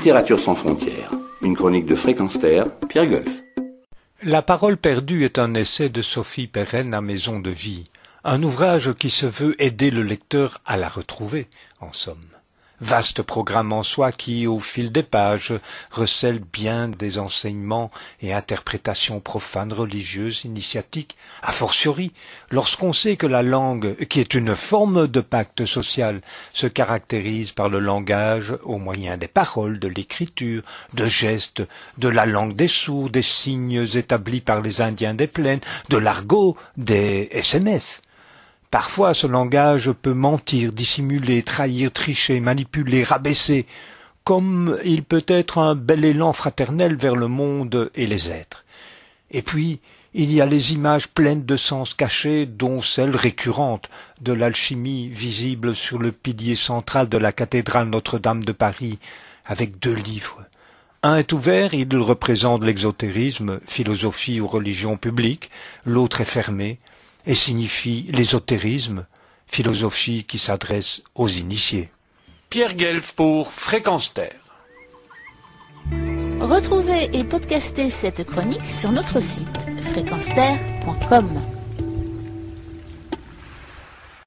Littérature sans frontières, une chronique de Fréquence Terre, Pierre Golf. La parole perdue est un essai de Sophie Perren à Maison de Vie, un ouvrage qui se veut aider le lecteur à la retrouver, en somme. Vaste programme en soi qui, au fil des pages, recèle bien des enseignements et interprétations profanes, religieuses, initiatiques, a fortiori, lorsqu'on sait que la langue, qui est une forme de pacte social, se caractérise par le langage au moyen des paroles, de l'écriture, de gestes, de la langue des sourds, des signes établis par les Indiens des plaines, de l'argot, des SMS. Parfois, ce langage peut mentir, dissimuler, trahir, tricher, manipuler, rabaisser, comme il peut être un bel élan fraternel vers le monde et les êtres. Et puis, il y a les images pleines de sens cachés, dont celle récurrente de l'alchimie visible sur le pilier central de la cathédrale Notre-Dame de Paris, avec 2 livres. Un est ouvert, il représente l'exotérisme, philosophie ou religion publique, l'autre est fermé, et signifie l'ésotérisme, philosophie qui s'adresse aux initiés. Pierre Guelf pour Fréquence Terre. Retrouvez et podcastez cette chronique sur notre site fréquenceterre.com.